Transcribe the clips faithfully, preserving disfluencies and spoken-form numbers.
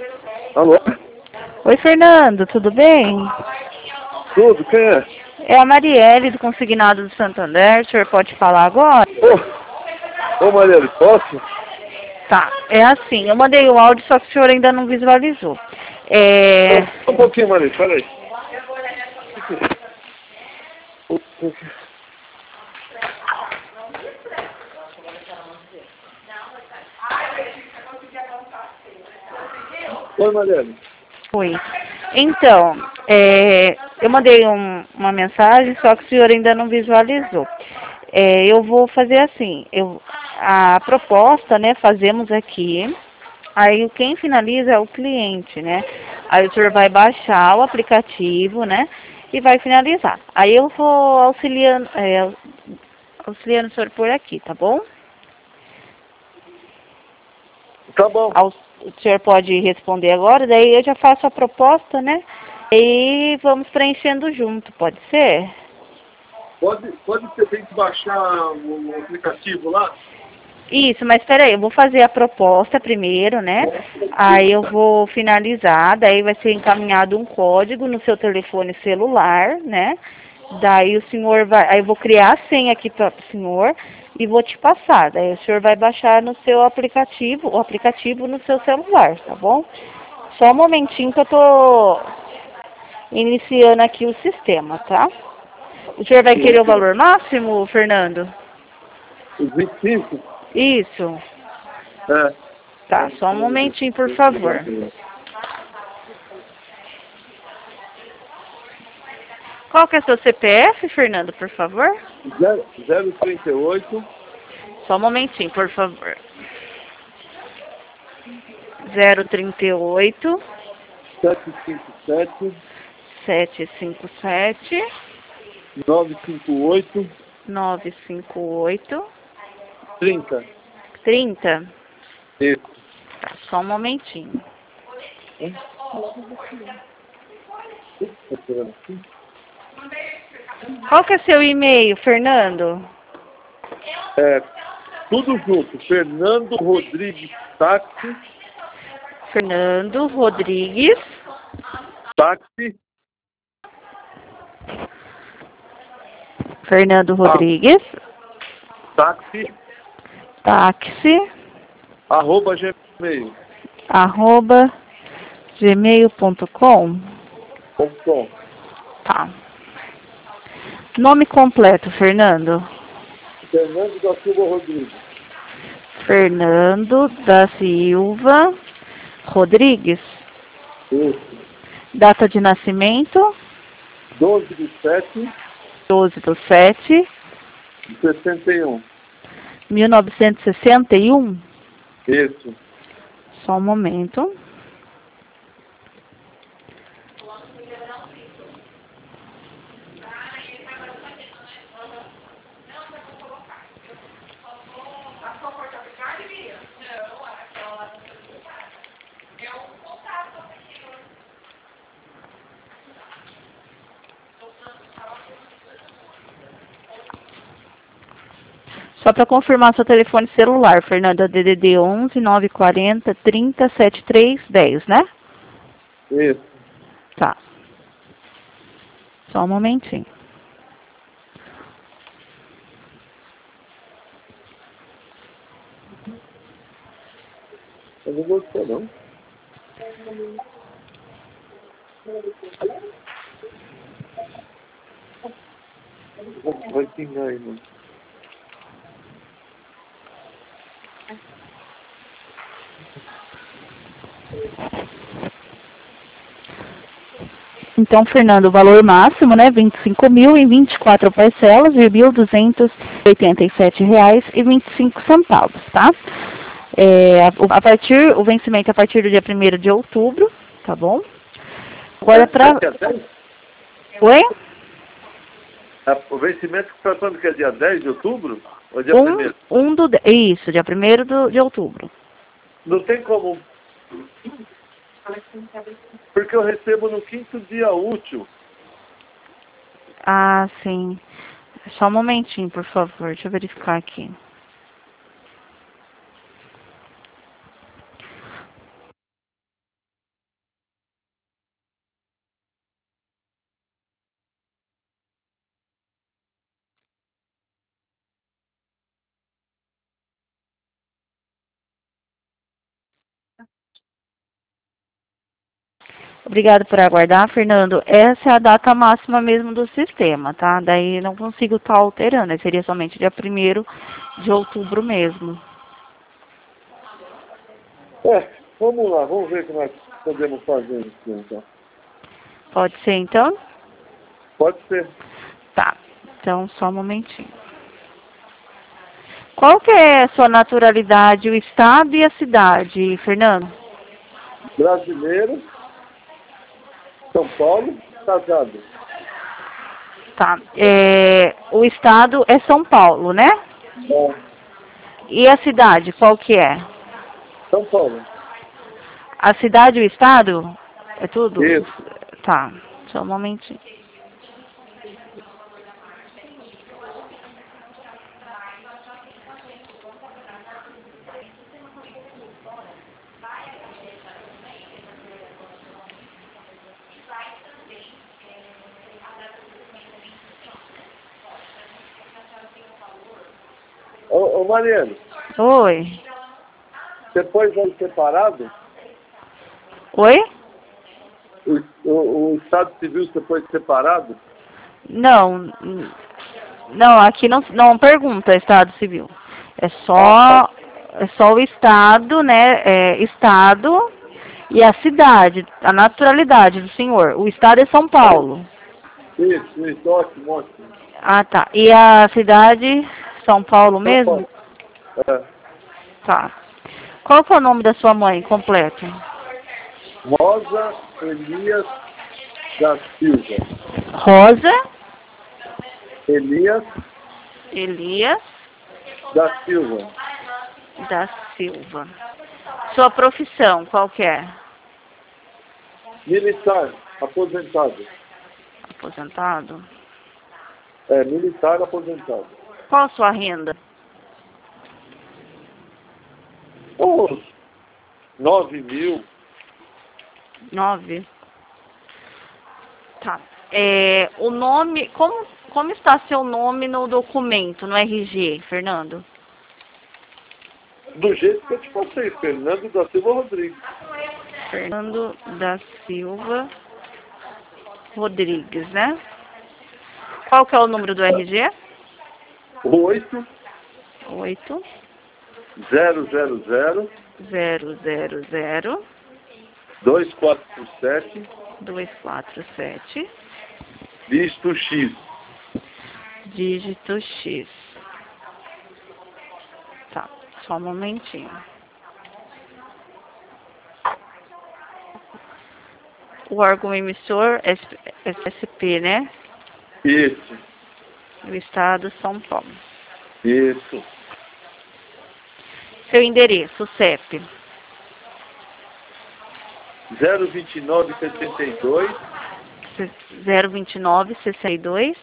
Alô? Oi, Fernando, tudo bem? Tudo, quem é? É a Marielle do Consignado do Santander, o senhor pode falar agora? Ô, ô Marielle, posso? Tá, é assim, eu mandei o áudio, só que o senhor ainda não visualizou. É... Só um pouquinho, Marielle, peraí. Oi, Marielle. Oi. Então, é, eu mandei um- uma mensagem, só que o senhor ainda não visualizou. É, eu vou fazer assim, eu, a proposta, né, fazemos aqui, aí quem finaliza é o cliente, né? Aí o senhor vai baixar o aplicativo, né, e vai finalizar. Aí eu vou auxiliando, é, auxiliando o senhor por aqui, tá bom? Tá bom. Ao- O senhor pode responder agora, daí eu já faço a proposta, né? E vamos preenchendo junto, pode ser? Pode, pode ser, tem que baixar o, o aplicativo lá? Isso, mas peraí, eu vou fazer a proposta primeiro, né? Aí eu vou finalizar, daí vai ser encaminhado um código no seu telefone celular, né? Daí o senhor vai, aí eu vou criar a senha aqui para o senhor e vou te passar. Daí o senhor vai baixar no seu aplicativo, o aplicativo no seu celular, tá bom? Só um momentinho que eu tô iniciando aqui o sistema, tá? O senhor vai querer o valor máximo, Fernando? Os vinte e cinco? Isso. É. Tá, só um momentinho, por favor. Qual que é seu C P F, Fernando, por favor? zero trinta e oito. Só um momentinho, por favor. zero trinta e oito, sete cinco sete. sete cinco sete, nove cinco oito. nove cinco oito, trinta. trinta. Isso. Tá, só um momentinho. Qual que é seu e-mail, Fernando? É, tudo junto. Fernando Rodrigues Táxi. Fernando Rodrigues. Táxi. Fernando Rodrigues. Táxi. Táxi. Arroba Gmail. Arroba gmail ponto com. Ponto com. Tá. Nome completo, Fernando. Fernando da Silva Rodrigues. Fernando da Silva Rodrigues. Isso. Data de nascimento? doze de sete doze do sete de sessenta e um. mil novecentos e sessenta e um. Isso. Só um momento. Só para confirmar seu telefone celular, Fernanda, D D D onze nove quarenta trinta setenta e três dez, né? Isso. Tá. Só um momentinho. Eu não gostei, não. Vai pingar aí, mano. Então, Fernando, o valor máximo, né, vinte e cinco mil em vinte e quatro parcelas de mil duzentos e oitenta e sete reais e vinte e cinco centavos, tá? É, a, a partir, o vencimento é a partir do dia primeiro de outubro, tá bom? Agora para... Oi? O vencimento que está falando que é dia dez de outubro? Ou dia Um, primeiro? um do... Isso, dia primeiro do, de outubro. Não tem como. Porque eu recebo no quinto dia útil. Ah, sim. Só um momentinho, por favor. Deixa eu verificar aqui. Obrigado por aguardar, Fernando. Essa é a data máxima mesmo do sistema, tá? Daí não consigo estar alterando, aí seria somente dia primeiro de outubro mesmo. É, vamos lá, vamos ver o que nós podemos fazer isso, então. Pode ser, então? Pode ser. Tá, então só um momentinho. Qual que é a sua naturalidade, o estado e a cidade, Fernando? Brasileiro, São Paulo, casado. Tá, é, o estado é São Paulo, né? É, E a cidade, qual que é? São Paulo. A cidade e o estado? É tudo? Isso. Tá, só um momentinho. Ô, ô Mariano, Oi. você pôs aí separado? Oi? O, o, o Estado Civil você pôs separado? Não, não, aqui não, não pergunta Estado Civil. É só, é só o Estado, né? É, estado e a cidade, a naturalidade do senhor. O Estado é São Paulo. Isso, isso, ótimo, ótimo. Ah, tá. E a cidade, São Paulo São mesmo? Paulo. É. Tá. Qual que é o nome da sua mãe completo? Rosa Elias da Silva. Rosa Elias Elias da Silva. da Silva. Sua profissão, qual que é? Militar, aposentado. Aposentado? É, militar aposentado. Qual a sua renda? Uns nove mil. Nove. Tá. É, o nome, como, como está seu nome no documento, no R G, Fernando? Do jeito que eu te passei, Fernando da Silva Rodrigues. Fernando da Silva Rodrigues, né? Qual que é o número do R G? Oito Oito zero zero zero zero zero zero dois quatro sete dois quatro sete dígito X. dígito X. Tá, só um momentinho. O órgão emissor é S S P, né? Isso, Do estado de São Paulo. isso. Seu endereço, o C E P. zero vinte e nove setenta e dois zero vinte e nove sessenta e dois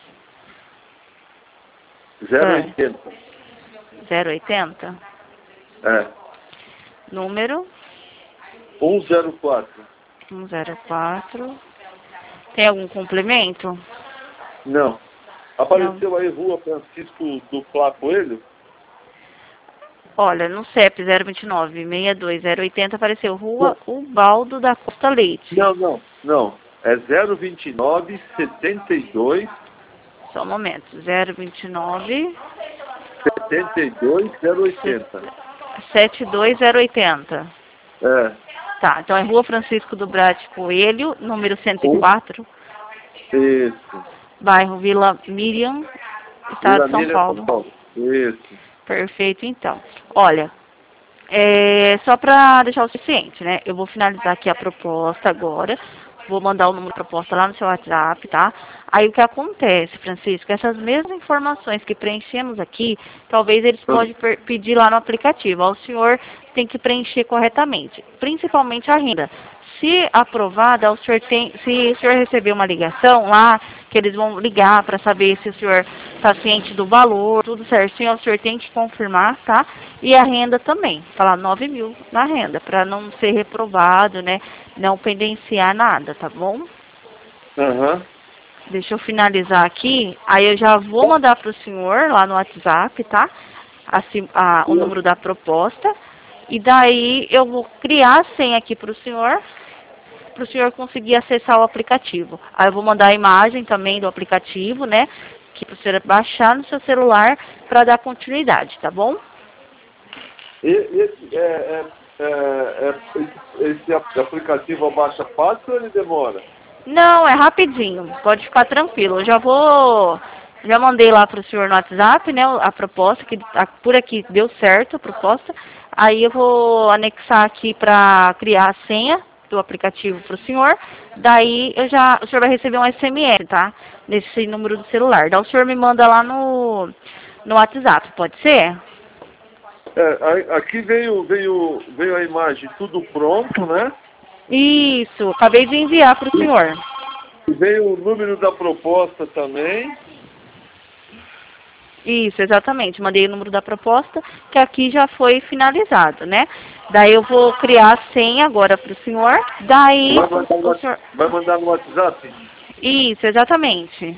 zero oitenta. zero oitenta. É. Número um zero quatro. um zero quatro. Tem algum complemento? Não. Apareceu aí Rua Francisco do Flá Coelho? Olha, no C E P zero vinte e nove sessenta e dois zero oitenta apareceu Rua Ubaldo da Costa Leite. Não, não, não. É zero vinte e nove setenta e dois Só um momento. zero vinte e nove setenta e dois zero oitenta. setenta e dois zero oitenta. É. Tá, então é Rua Francisco do Brade Coelho, número cento e quatro, Isso. bairro Vila Miriam, estado Vila de São Miriam, Paulo. São Paulo. Isso. Perfeito, então. Olha, é, só para deixar o suficiente, né? Eu vou finalizar aqui a proposta agora. Vou mandar o número de proposta lá no seu WhatsApp, tá? Aí o que acontece, Francisco? Essas mesmas informações que preenchemos aqui, talvez eles podem pedir lá no aplicativo. O senhor tem que preencher corretamente, principalmente a renda. Se aprovada, o senhor tem, se o senhor receber uma ligação lá, que eles vão ligar para saber se o senhor está ciente do valor, tudo certinho, o senhor tem que confirmar, tá? E a renda também, falar nove mil na renda, para não ser reprovado, né? Não pendenciar nada, tá bom? Aham. Uhum. Deixa eu finalizar aqui, aí eu já vou mandar para o senhor lá no WhatsApp, tá? Assim, a, o número da proposta. E daí eu vou criar a senha aqui para o senhor. para o senhor conseguir acessar o aplicativo. Aí eu vou mandar a imagem também do aplicativo, né? Que para o senhor baixar no seu celular para dar continuidade, tá bom? E, esse, é, é, é, é, esse aplicativo baixa fácil ou ele demora? Não, é rapidinho, pode ficar tranquilo. Eu já vou, já mandei lá para o senhor no WhatsApp, né, a proposta, que a, por aqui deu certo a proposta. Aí eu vou anexar aqui para criar a senha do aplicativo para o senhor. Daí eu já, o senhor vai receber um S M S, tá? Nesse número do celular. Daí o senhor me manda lá no, no WhatsApp, pode ser? É, aqui veio, veio, veio a imagem tudo pronto, né? Isso, acabei de enviar para o senhor. Veio o número da proposta também. Isso, exatamente. Mandei o número da proposta, que aqui já foi finalizado, né? Daí eu vou criar a senha agora para o senhor. Daí Vai mandar, o no, senhor... vai mandar no WhatsApp? Isso, exatamente.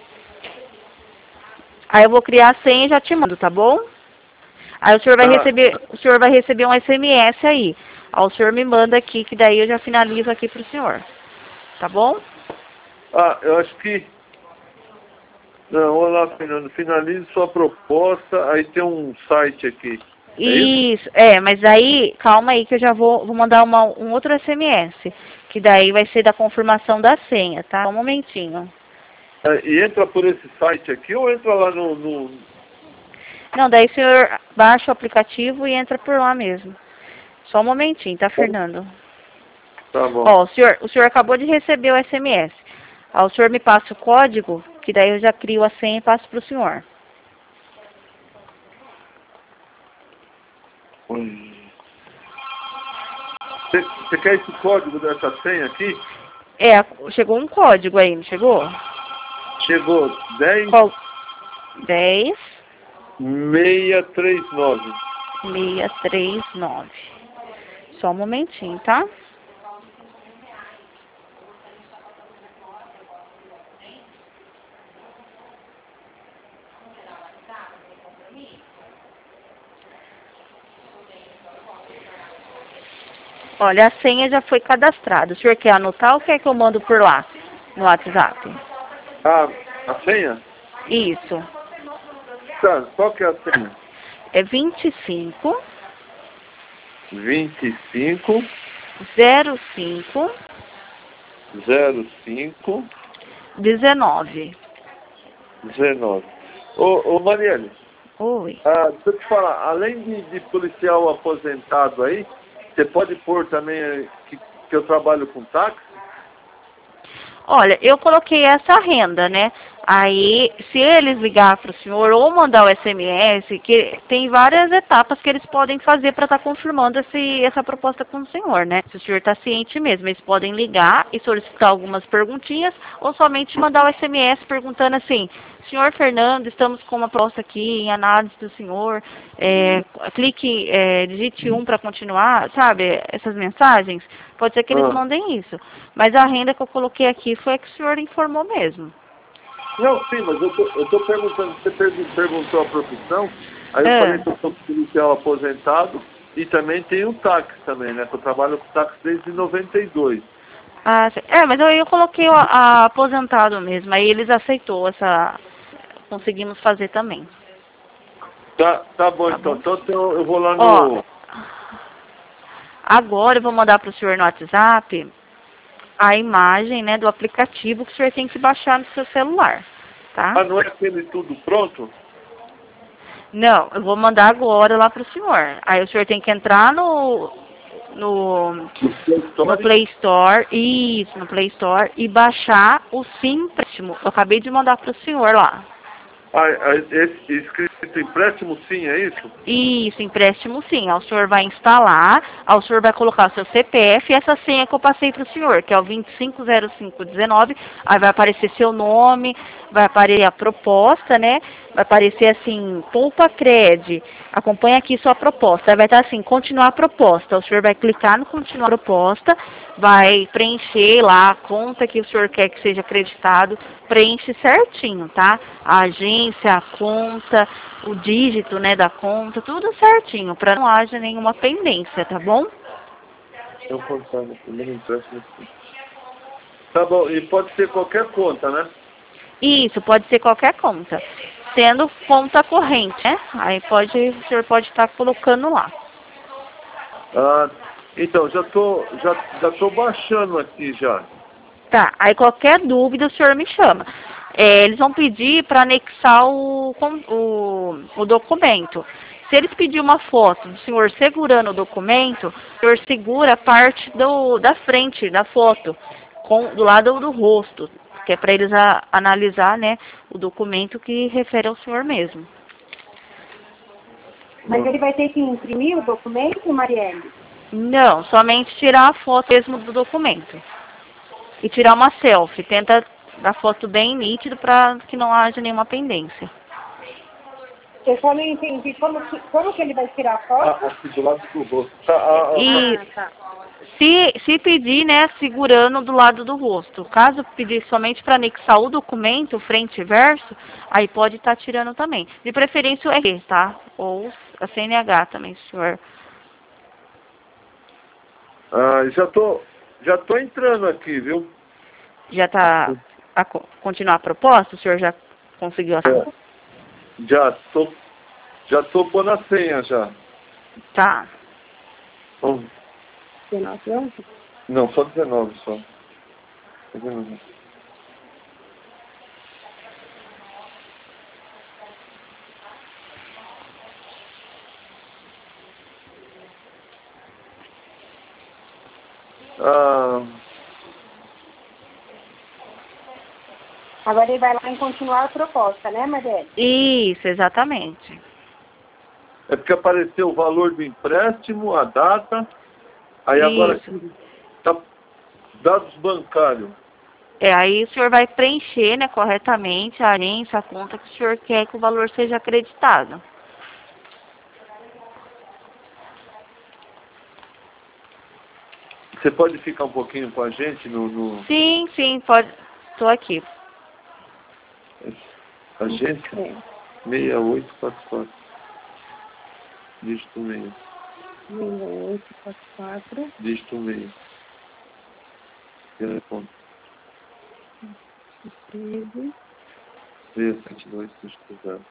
Aí eu vou criar a senha e já te mando, tá bom? Aí o senhor vai Tá. receber, o senhor vai receber um S M S aí. Aí o senhor me manda aqui, que daí eu já finalizo aqui para o senhor. Tá bom? Ah, eu acho que... Não, olá, Fernando. Finalize sua proposta. Aí tem um site aqui. É isso? Isso, é, mas aí, calma aí que eu já vou, vou mandar uma, um outro S M S, que daí vai ser da confirmação da senha, tá? Um momentinho. É, e entra por esse site aqui ou entra lá no... no... Não, daí o senhor baixa o aplicativo e entra por lá mesmo. Só um momentinho, tá, Fernando? Tá bom. Ó, o senhor, o senhor acabou de receber o S M S. Ó, o senhor me passa o código, que daí eu já crio a senha e passo pro senhor. Você, você quer esse código dessa senha aqui? É, chegou um código aí, não chegou? Chegou dez Qual? dez, seiscentos e trinta e nove. seiscentos e trinta e nove. Só um momentinho, tá? Olha, a senha já foi cadastrada. O senhor quer anotar ou quer que eu mando por lá, no WhatsApp? Ah, a senha? Isso. Tá, qual que é a senha? É vinte e cinco, vinte e cinco, zero cinco, zero cinco, dezenove. dezenove. Ô, ô Mariane, Oi. ah, deixa eu te falar, além de, de policial aposentado aí, você pode pôr também eh, que, que eu trabalho com táxi? Olha, eu coloquei essa renda, né? Aí, se eles ligar para o senhor ou mandar o S M S, que tem várias etapas que eles podem fazer para estar confirmando esse, essa proposta com o senhor, né? Se o senhor está ciente mesmo, eles podem ligar e solicitar algumas perguntinhas ou somente mandar o S M S perguntando assim: senhor Fernando, estamos com uma proposta aqui em análise do senhor, é, clique, é, digite um para continuar, sabe? Essas mensagens, pode ser que eles Ah. mandem isso. Mas a renda que eu coloquei aqui foi a que o senhor informou mesmo. Não, sim, mas eu tô, eu tô perguntando, você pergun- perguntou a profissão, aí eu É. falei que eu sou policial aposentado e também tenho táxi também, né? Que eu trabalho com táxi desde noventa e dois. Ah, sim. É, mas aí eu coloquei o a, a aposentado mesmo, aí eles aceitou essa, conseguimos fazer também. Tá, tá bom, Tá então. bom? Então eu eu vou lá Ó, no... agora eu vou mandar para o senhor no WhatsApp a imagem, né, do aplicativo que o senhor tem que baixar no seu celular, tá? Ah, não é aquele tudo pronto? Não, eu vou mandar agora lá para o senhor. Aí o senhor tem que entrar no, no, no Play Store, isso, no Play Store, e baixar o Sim Empréstimo. Eu acabei de mandar para o senhor lá. Ah, ah, esse escrito empréstimo sim, é isso? Isso, empréstimo sim. Aí o senhor vai instalar, aí o senhor vai colocar o seu C P F e essa senha que eu passei para o senhor, que é o vinte e cinco zero cinco dezenove. Aí vai aparecer seu nome, vai aparecer a proposta, né? Vai aparecer assim, Poupa Cred, acompanha aqui sua proposta. Aí vai estar assim, continuar a proposta. O senhor vai clicar no continuar a proposta, vai preencher lá a conta que o senhor quer que seja acreditado, preenche certinho, tá? A agência, a conta, o dígito, né, da conta, tudo certinho, para não haja nenhuma pendência, tá bom? Eu contar no primeiro empréstimo aqui. Tá bom, e pode ser qualquer conta, né? Isso, pode ser qualquer conta. Sendo conta corrente, né? Aí pode, o senhor pode estar colocando lá. Ah, então, já tô, já, já tô baixando aqui já. Tá, aí qualquer dúvida o senhor me chama. É, eles vão pedir para anexar o, com- o, o documento. Se eles pedirem uma foto do senhor segurando o documento, o senhor segura a parte do, da frente da foto, com, do lado do rosto, que é para eles a, analisar, né, o documento que refere ao senhor mesmo. Mas ele vai ter que imprimir o documento, Marielle? Não, somente tirar a foto mesmo do documento. E tirar uma selfie. Tenta a foto bem nítida para que não haja nenhuma pendência. Eu só não entendi como que, como que ele vai tirar a foto. Ah, aqui do lado do rosto. Tá, ah, ah, E Ah, tá. se, se pedir, né, segurando do lado do rosto. Caso pedir somente para anexar o documento, frente e verso, aí pode estar tirando também. De preferência o R G, tá? Ou a C N H também, senhor. ah, já tô, já tô entrando aqui, viu? Já está a co- continuar a proposta? O senhor já conseguiu a É, já tô, já tô pondo a senha já. Tá. Vamos- dezenove, onze? Não, só dezenove só. dezenove. Ah, Agora ele vai lá em continuar a proposta, né, Marielle? Isso, exatamente. é porque apareceu o valor do empréstimo, a data, aí agora Isso. aqui tá dados bancários. É, aí o senhor vai preencher, né, corretamente a agência, a conta que o senhor quer que o valor seja acreditado. Você pode ficar um pouquinho com a gente no, no Sim, sim, pode. Estou aqui. agência É. seis oito quatro quatro. Dígito meio. oito, quatro, quatro. Dígito meio. Telefone. treze. seis sete dois, dígito zero.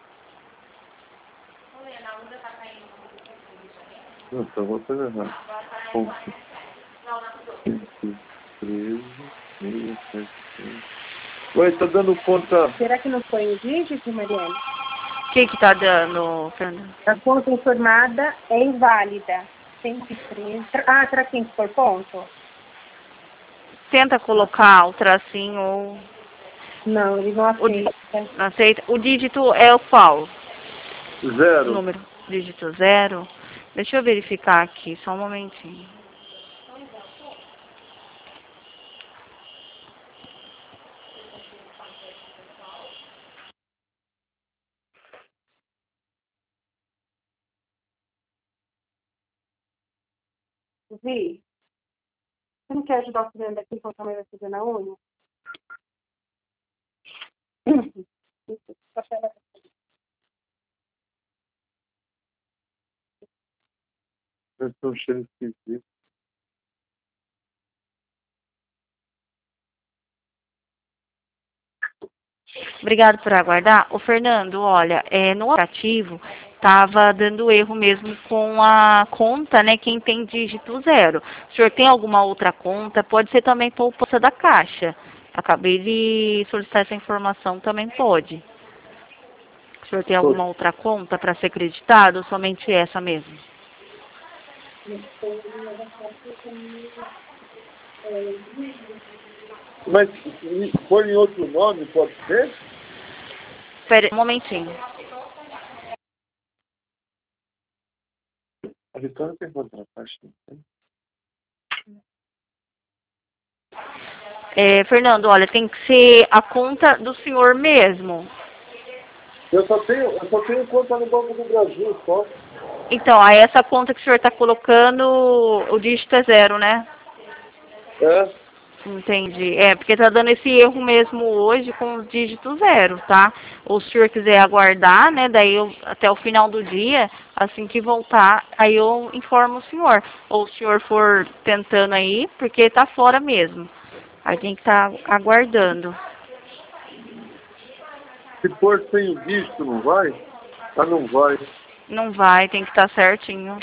Não, tá botando errado. Ponto. treze, seis sete dois. Ué, tá dando conta. Será que não foi o dígito, Marielle? O que que tá dando, Fernando? A conta informada é inválida. cento e treze. Ah, será que tem que pôr ponto? Tenta colocar o tracinho ou Não, ele não o di- aceita. não aceita. O dígito é o qual? O Zero. número. Dígito zero. Deixa eu verificar aqui, só um momentinho. Vi, você não quer ajudar o Fernando aqui enquanto a mãe vai fazer na unha? Eu tô um cheiro esquisito. Obrigado por aguardar. Ô, Fernando, olha, é, no aplicativo estava dando erro mesmo com a conta, né? Quem tem dígito zero. O senhor tem alguma outra conta? Pode ser também poupança da Caixa. Acabei de solicitar essa informação, também pode. O senhor tem alguma outra conta para ser acreditado ou somente essa mesmo? Mas e põe em outro nome, pode ser? Espera um momentinho. A Vitória tem contraparte, não tem? É, Fernando, olha, tem que ser a conta do senhor mesmo. Eu só tenho, eu só tenho conta no Banco do Brasil, só. Então, aí essa conta que o senhor está colocando, o dígito é zero, né? É. Entendi. É, porque tá dando esse erro mesmo hoje com os dígitos zero, tá? Ou se o senhor quiser aguardar, né, daí eu, até o final do dia, assim que voltar, aí eu informo o senhor. Ou se o senhor for tentando aí, porque tá fora mesmo. Aí tem que estar tá aguardando. Se for sem o dígito, não vai? Ah, não vai. Não vai, tem que estar tá certinho.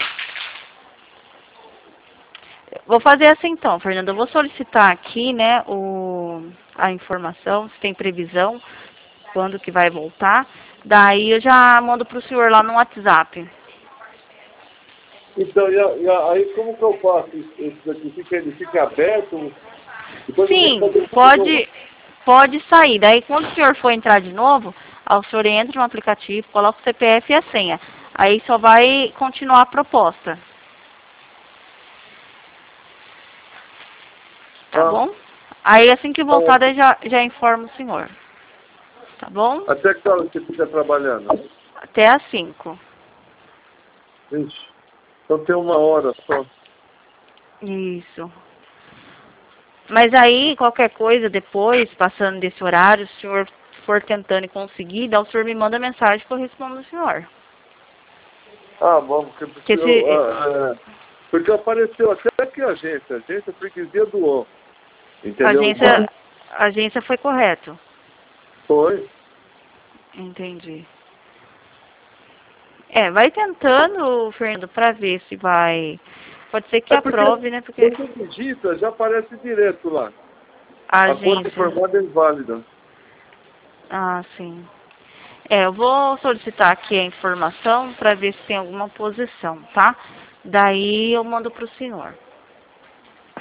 Vou fazer assim então, Fernando. Eu vou solicitar aqui, né, o, a informação, se tem previsão, quando que vai voltar. Daí eu já mando para o senhor lá no WhatsApp. Então, e, a, e a, aí como que eu faço? Esse daqui fica, ele fica aberto? Depois Sim, eu pode, pode sair. Daí quando o senhor for entrar de novo, aí o senhor entra no aplicativo, coloca o C P F e a senha. Aí só vai continuar a proposta. Tá Ah, bom? Aí assim que voltar, tá. daí já, já informo o senhor. Tá bom? Até que hora você fica trabalhando? Até às cinco. Ixi, então tem uma hora só. Isso. Mas aí, qualquer coisa, depois, passando desse horário, se o senhor for tentando e conseguir, daí o senhor me manda mensagem que eu respondo ao senhor. Ah, bom, porque, Porque eu, se, ah, é, porque apareceu até aqui a agência, a agência freguesia doou. a Entendeu? agência, a agência foi correto. Foi. Entendi. É, vai tentando, Fernando, pra ver se vai. Pode ser que É porque aprove, né? Porque quando digita, já aparece direto lá. a A conta agência. informada é inválida. Ah, sim. É, eu vou solicitar aqui a informação para ver se tem alguma posição, tá? Daí eu mando pro senhor.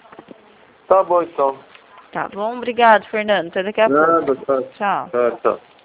Tá bom, então. Tá bom? Obrigado, Fernando. Até daqui a pouco. Nada, tá. Tchau. Tá, tá.